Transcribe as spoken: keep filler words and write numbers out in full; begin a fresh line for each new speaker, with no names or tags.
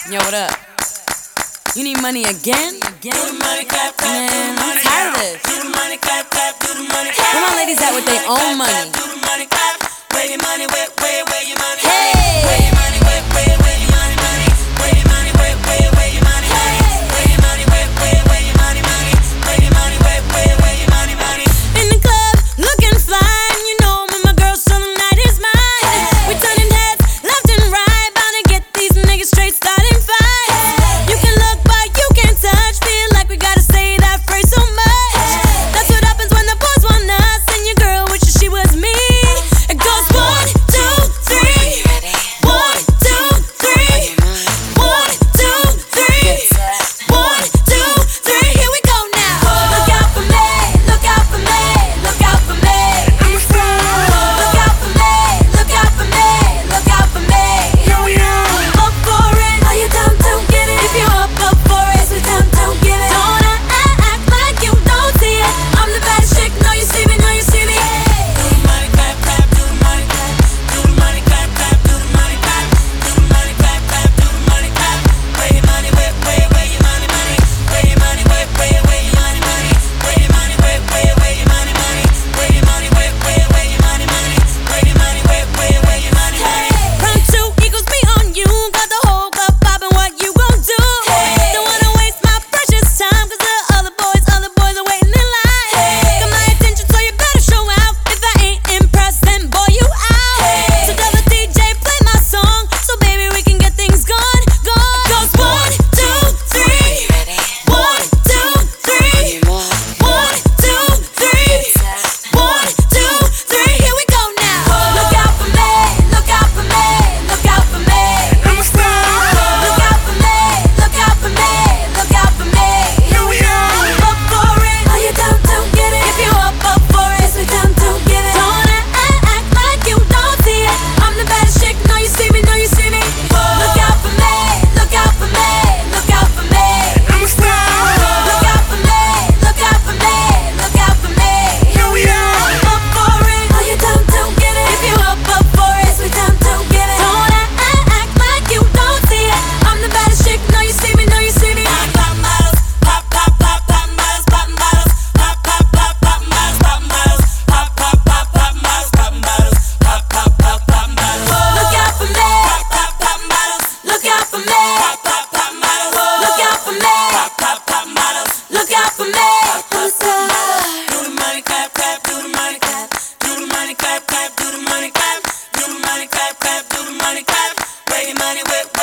Yo, what up? You need money again? Again? Man, I'm tired of this. Where my ladies at with their own money? Hey! In the club, looking fine. You know me, my girl, so the night is mine. We turning heads left and right, bound to get these niggas straight starting fights. You can look, but you can't touch. Feel like we gotta say that phrase so much. That's what happens when the boys want us, and your girl wishes she was me. It goes one, two, three. One, two, three. One, two, three. One, two, three. Here we go now. Look out for me. Look out for me. Look out for me. I'm a star. Look out for me. Look out for me. Look out for me. Here we are. Up for it. Are you down to get it? If you up, up for it. So down to get it. Don't act, act like you don't see it. I'm the baddest chick. Know you see me. Know you see me. Do the money clap, clap. Do the money clap. Do the money clap, clap. Do the money clap. Do the money clap, clap. Do the money clap. Where your money? Where, where, where your money, money? Where your money? Where, where, where your money, money? Where your money? Where, where, where your money, money? Where your money? Where, where, where your money, money? Where your money? Where, where, where your money, money? Round two equals me on you. Got the whole club poppin'. What you gon' do? Don't wanna waste my precious time, 'cause the other boys, other boys are waiting in line. Got my attention, so you better show out. If I ain't impressed, then boy, you out. So tell the D J play my song, so baby we can get things going, going. It goes one, two, three. One, two, three. One, two, three. One, two, three. Here we go now. Look out for me. Look out for me. Look out for me. I'm a star. Look out for me. Look out for me. Look out for me. Here we are. Up for it. Are you down to get it? If you up, up for it. So down to get it. Don't act, act like you don't see it. I'm the baddest chick. Know you see me. Know you see me. Look out for me. Look out for me. Look out for me. I'm a star. Look out for me. Look out for me. Look out for me. Here we are. Up for it. Are you down to get it? If you up, up for it. So down to get it. Don't act, act like you don't see it. I'm the baddest chick. Know you see me. Know you see me. Pop bottles. Pop, pop, pop, pop bottles. Pop bottles. Pop, pop, pop, pop bottles. Pop bottles. Pop, pop, pop, pop bottles. Pop bottles. Pop, pop, pop, pop bottles. Look out for me. Pop, pop, pop bottles. Look out for me. Pop, pop, pop bottles. Look out for me. Pop, pop, pop bottles. Look out for me. I'm a star. Do the money clap, clap. Do the money clap. Do the money clap, clap. Do the money clap. Do the money clap, clap. Do the money clap. Where your money? Where